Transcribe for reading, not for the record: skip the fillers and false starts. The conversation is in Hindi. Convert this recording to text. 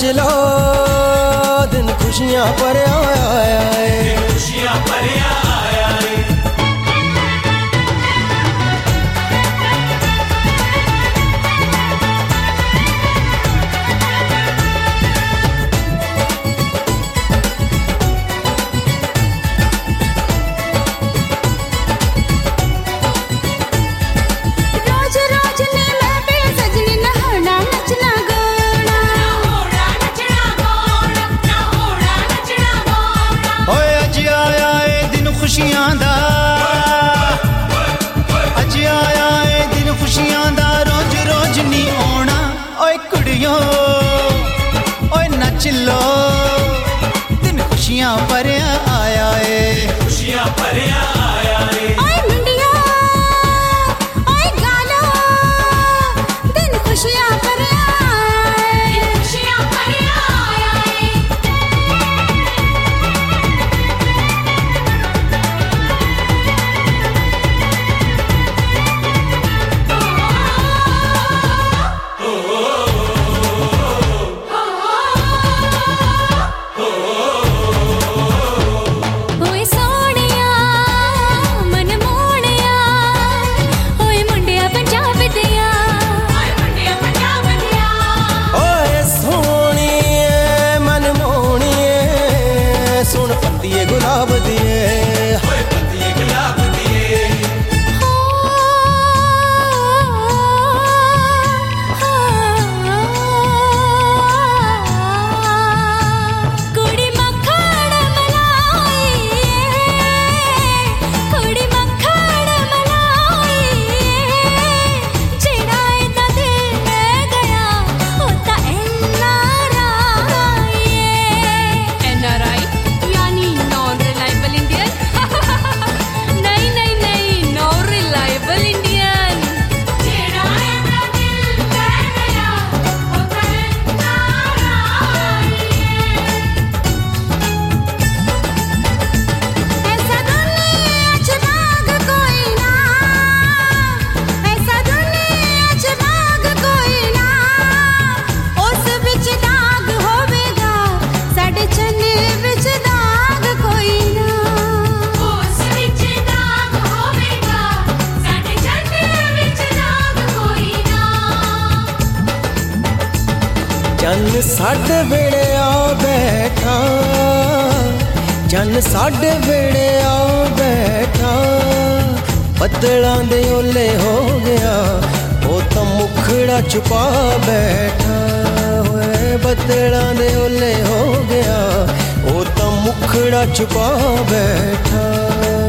लो दिन खुशियां भरिया आया है, खुशियां भरिया आया है। खुशियां दा अज आया है दिन खुशियां दा, रोज रोज नी आना ओए कुड़ियो ओए नच लो दिन खुशियां भरिया आया है, खुशियां भरिया आया है। ओए मुंडिया ओए गालो दिन खुशियां भरिया आया है, खुशियां भरिया आया है। गुलाब दिए पत्ती गुलाब दिए, कुड़ी मक्खन मलाई, कुड़ी मक्खन मलाई, जेड़ा इदा दिल में गया होता NRI यानी नॉन रिलायबल इंडियन। नहीं नहीं नहीं, नॉन रिलायबल इंडियन। जेड़ा इदा दिल में गया होता NRI। ऐसा दुनिया च बाग कोई ना, ऐसा दुनिया च बाग कोई ना, उस विच दाग होवेगा साडे चन्ने विच दाग कोई ना, उस विच दाग होवेगा साडे चन्ने विच दाग कोई ना। चन्न साडे वेड़े आ बैठा, चन्न साडे वेड़े आ बैठा, बदलां दे ओले हो गया वो तो मुखड़ा छुपा बैठा, होए बदलां दे ओले हो गया वो तो मुखड़ा छुपा बैठा।